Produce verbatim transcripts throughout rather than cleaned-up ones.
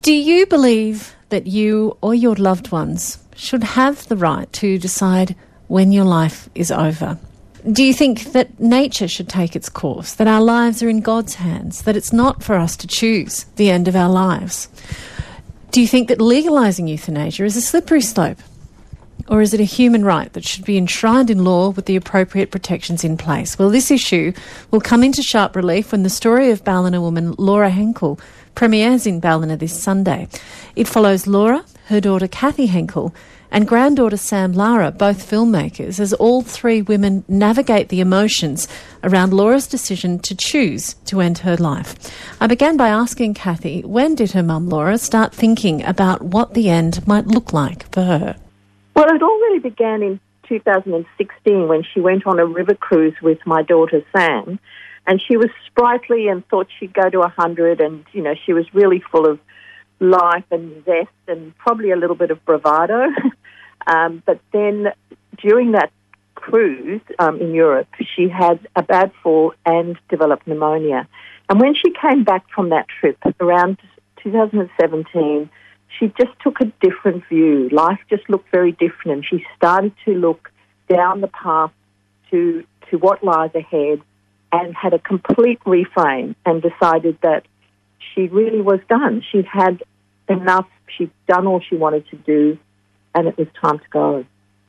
Do you believe that you or your loved ones should have the right to decide when your life is over? Do you think that nature should take its course, that our lives are in God's hands, that it's not for us to choose the end of our lives? Do you think that legalising euthanasia is a slippery slope? Or is it a human right that should be enshrined in law with the appropriate protections in place? Well, this issue will come into sharp relief when the story of Ballina woman Laura Henkel premieres in Ballina this Sunday. It follows Laura, her daughter Kathy Henkel, and granddaughter Sam Lara, both filmmakers, as all three women navigate the emotions around Laura's decision to choose to end her life. I began by asking Kathy, when did her mum Laura start thinking about what the end might look like for her? Well, it all really began in two thousand sixteen when she went on a river cruise with my daughter Sam, and she was sprightly and thought she'd go to one hundred, and, you know, she was really full of life and zest and probably a little bit of bravado. um, but then during that cruise um, in Europe, she had a bad fall and developed pneumonia. And when she came back from that trip around two thousand seventeen, she just took a different view. Life just looked very different, and she started to look down the path to to what lies ahead and had a complete reframe and decided that she really was done. She'd had enough. She'd done all she wanted to do, and it was time to go.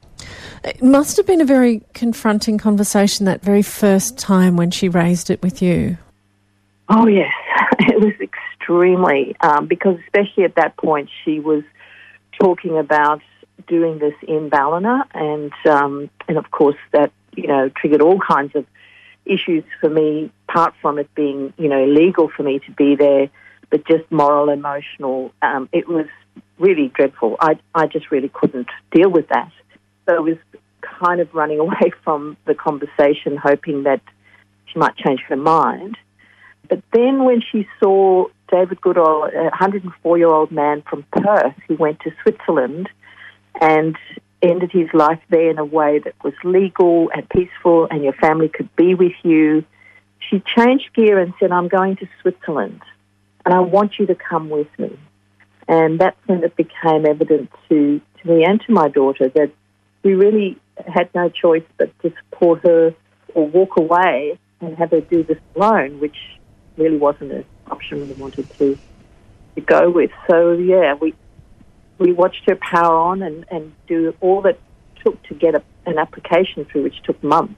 It must have been a very confronting conversation that very first time when she raised it with you. Oh, yes. It was extremely, um, because especially at that point she was talking about doing this in Ballina, and um, and of course that, you know, triggered all kinds of issues for me, apart from it being, you know, illegal for me to be there, but just moral, emotional. Um, it was really dreadful. I, I just really couldn't deal with that. So I was kind of running away from the conversation, hoping that she might change her mind. But then when she saw David Goodall, a one hundred four-year-old man from Perth who went to Switzerland and ended his life there in a way that was legal and peaceful and your family could be with you, she changed gear and said, I'm going to Switzerland and I want you to come with me. And that's when it became evident to, to me and to my daughter that we really had no choice but to support her or walk away and have her do this alone, which really wasn't an option we wanted to, to go with. So, yeah, we we watched her power on and, and do all that took to get a, an application through, which took months.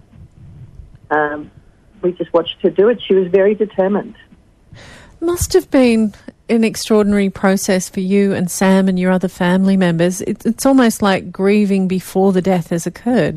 Um, we just watched her do it. She was very determined. Must have been an extraordinary process for you and Sam and your other family members. It, it's almost like grieving before the death has occurred.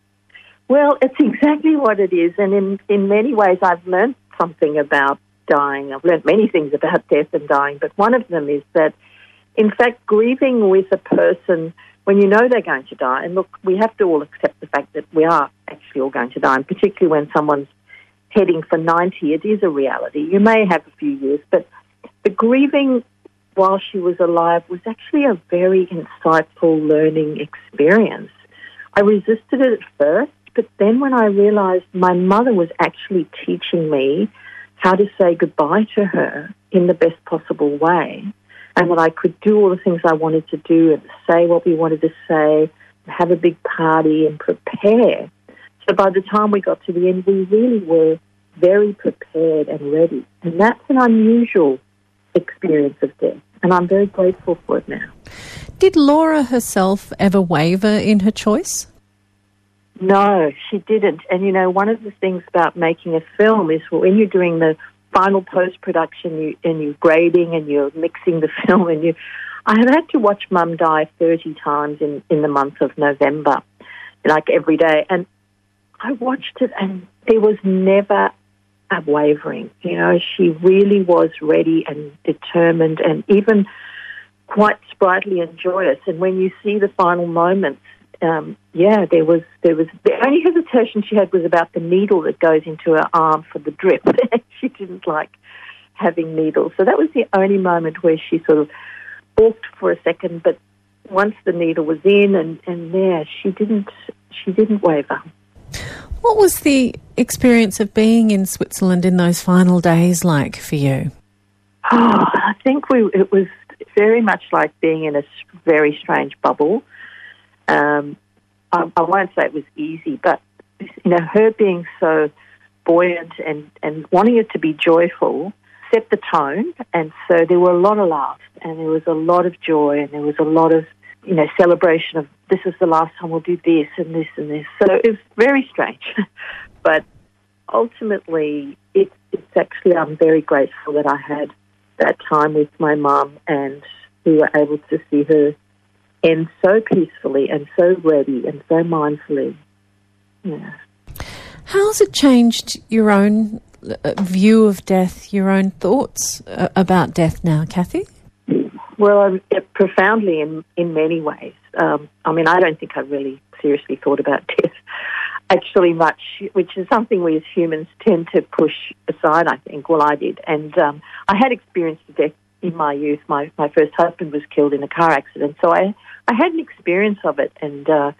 Well, it's exactly what it is. And in, in many ways, I've learned something about dying. I've learned many things about death and dying, but one of them is that, in fact, grieving with a person when you know they're going to die, and look, we have to all accept the fact that we are actually all going to die, and particularly when someone's heading for ninety, it is a reality. You may have a few years, but the grieving while she was alive was actually a very insightful learning experience. I resisted it at first, but then when I realised my mother was actually teaching me how to say goodbye to her in the best possible way, and that I could do all the things I wanted to do and say what we wanted to say, have a big party and prepare. So by the time we got to the end, we really were very prepared and ready. And that's an unusual experience of death, and I'm very grateful for it now. Did Laura herself ever waver in her choice? No, she didn't. And, you know, one of the things about making a film is when you're doing the final post-production you, and you're grading and you're mixing the film, and you, I have had to watch Mum die thirty times in, in the month of November, like every day. And I watched it and there was never a wavering. You know, she really was ready and determined and even quite sprightly and joyous. And when you see the final moments, Um, yeah, there was there was the only hesitation she had was about the needle that goes into her arm for the drip. She didn't like having needles, so that was the only moment where she sort of balked for a second. But once the needle was in, and, and yeah, she didn't she didn't waver. What was the experience of being in Switzerland in those final days like for you? Oh, I think we it was very much like being in a very strange bubble. Um, I, I won't say it was easy, but you know, her being so buoyant and, and wanting it to be joyful set the tone. And so there were a lot of laughs, and there was a lot of joy, and there was a lot of, you know, celebration of this is the last time we'll do this and this and this. So it was very strange. But ultimately, it, it's actually, I'm very grateful that I had that time with my mum, and we were able to see her end so peacefully and so ready and so mindfully. Yeah. How's it changed your own uh, view of death, your own thoughts uh, about death now, Kathy? Well, um, it, profoundly in, in many ways. Um, I mean, I don't think I've really seriously thought about death actually much, which is something we as humans tend to push aside, I think. Well, I did. And um, I had experienced death in my youth. My, my first husband was killed in a car accident, so I, I had an experience of it, and uh,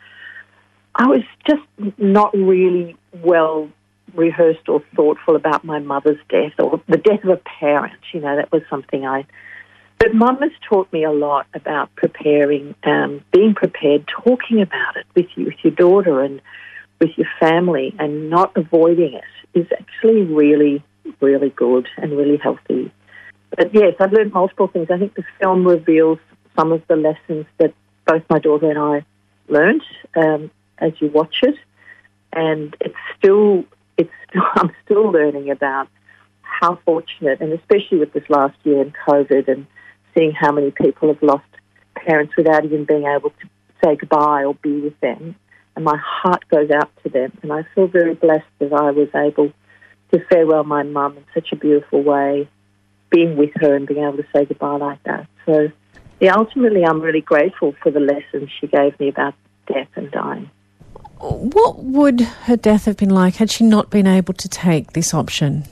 I was just not really well rehearsed or thoughtful about my mother's death or the death of a parent. You know, that was something I... But Mum has taught me a lot about preparing, um, being prepared, talking about it with you, with your daughter and with your family, and not avoiding it is actually really, really good and really healthy. But yes, I've learned multiple things. I think the film reveals some of the lessons that both my daughter and I learned um, as you watch it, and it's still, it's still, I'm still learning about how fortunate, and especially with this last year in COVID and seeing how many people have lost parents without even being able to say goodbye or be with them. And my heart goes out to them. And I feel very blessed that I was able to farewell my mum in such a beautiful way, being with her and being able to say goodbye like that. So, yeah, ultimately I'm really grateful for the lessons she gave me about death and dying. What would her death have been like had she not been able to take this option?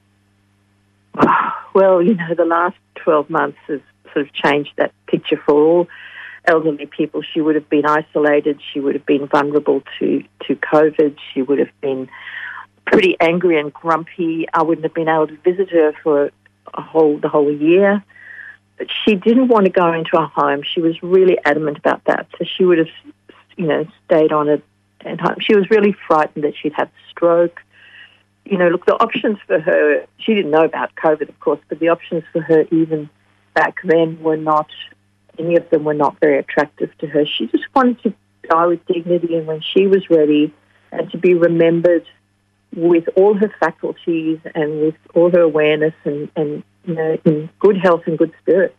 Well, you know, the last twelve months has sort of changed that picture for all elderly people. She would have been isolated. She would have been vulnerable to, to COVID. She would have been pretty angry and grumpy. I wouldn't have been able to visit her for a whole the whole year. But she didn't want to go into our home. She was really adamant about that. So she would have, you know, stayed on it at home. She was really frightened that she'd have a stroke. You know, look, the options for her, she didn't know about COVID, of course, but the options for her even back then were not, any of them were not very attractive to her. She just wanted to die with dignity, and when she was ready, and to be remembered with all her faculties and with all her awareness and, and you know, in good health and good spirit.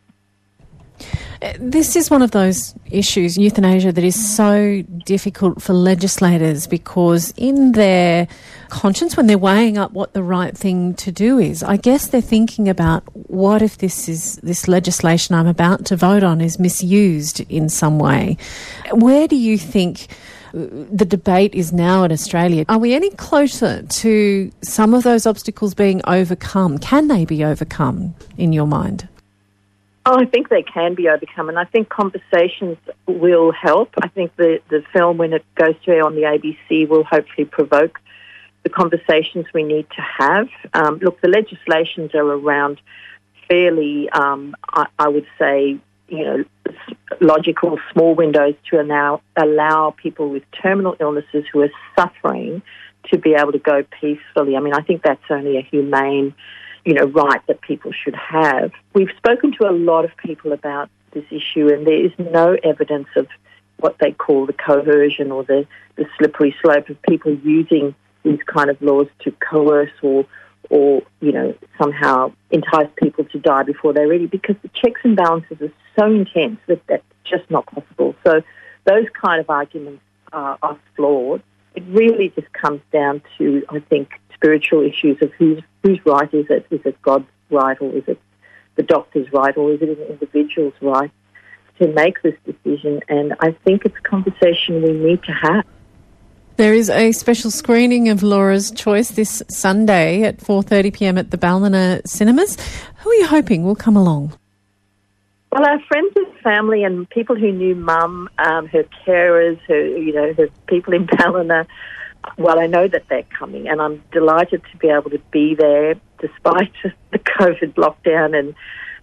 This is one of those issues, euthanasia, that is so difficult for legislators, because in their conscience, when they're weighing up what the right thing to do is, I guess they're thinking about, what if this is this legislation I'm about to vote on is misused in some way? Where do you think the debate is now in Australia? Are we any closer to some of those obstacles being overcome? Can they be overcome, in your mind? Oh, I think they can be overcome, and I think conversations will help. I think the, the film, when it goes to air on the A B C, will hopefully provoke the conversations we need to have. Um, look, the legislations are around fairly, um, I, I would say, you know, logical small windows to allow, allow people with terminal illnesses who are suffering to be able to go peacefully. I mean, I think that's only a humane, you know, right that people should have. We've spoken to a lot of people about this issue, and there is no evidence of what they call the coercion or the, the slippery slope of people using these kind of laws to coerce or, or, you know, somehow entice people to die before they're ready, because the checks and balances are so intense that that's just not possible. So those kind of arguments are, are flawed. It really just comes down to, I think, spiritual issues of whose whose right is it? Is it God's right, or is it the doctor's right, or is it an individual's right to make this decision? And I think it's a conversation we need to have. There is a special screening of Laura's Choice this Sunday at four thirty p m at the Ballina Cinemas. Who are you hoping will come along? Well, our friends and family and people who knew Mum, um, her carers, her, you know, her people in Ballina. Well, I know that they're coming, and I'm delighted to be able to be there despite the COVID lockdown and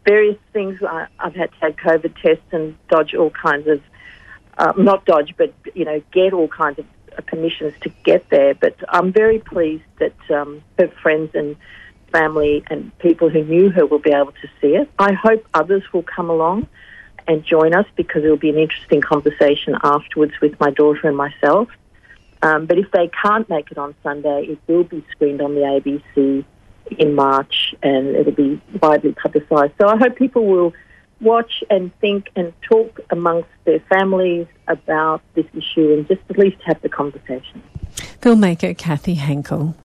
various things. I, I've had to have COVID tests and dodge all kinds of, uh, not dodge, but, you know, get all kinds of permissions to get there. But I'm very pleased that um, her friends and family and people who knew her will be able to see it. I hope others will come along and join us, because it will be an interesting conversation afterwards with my daughter and myself. Um, but if they can't make it on Sunday, it will be screened on the A B C in March, and it'll be widely publicised. So I hope people will watch and think and talk amongst their families about this issue, and just at least have the conversation. Filmmaker Kathy Henkel.